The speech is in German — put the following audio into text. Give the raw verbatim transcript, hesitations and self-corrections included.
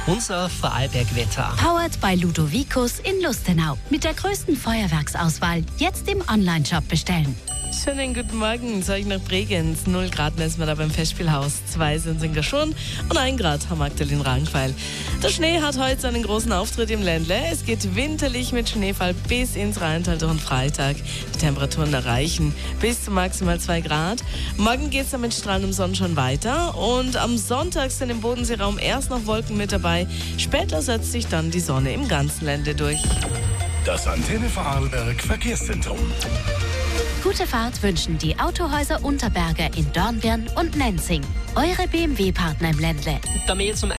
Unser Vorarlberg-Wetter. Powered by Ludovicus in Lustenau. Mit der größten Feuerwerksauswahl. Jetzt im Onlineshop bestellen. Schönen guten Morgen zu euch nach Bregenz. null Grad messen wir da beim Festspielhaus. Zwei sind in Gaschurn und ein Grad haben wir aktuell in Rankweil. Der Schnee hat heute einen großen Auftritt im Ländle. Es geht winterlich mit Schneefall bis ins Rheintal durch den Freitag. Die Temperaturen erreichen bis zu maximal zwei Grad. Morgen geht es dann mit strahlendem Sonnenschein weiter. Und am Sonntag sind im Bodenseeraum erst noch Wolken mit dabei. Später setzt sich dann die Sonne im ganzen Ländle durch. Das Antenne Vorarlberg Verkehrszentrum. Gute Fahrt wünschen die Autohäuser Unterberger in Dornbirn und Nenzing. Eure B M W-Partner im Ländle. Der Mail zum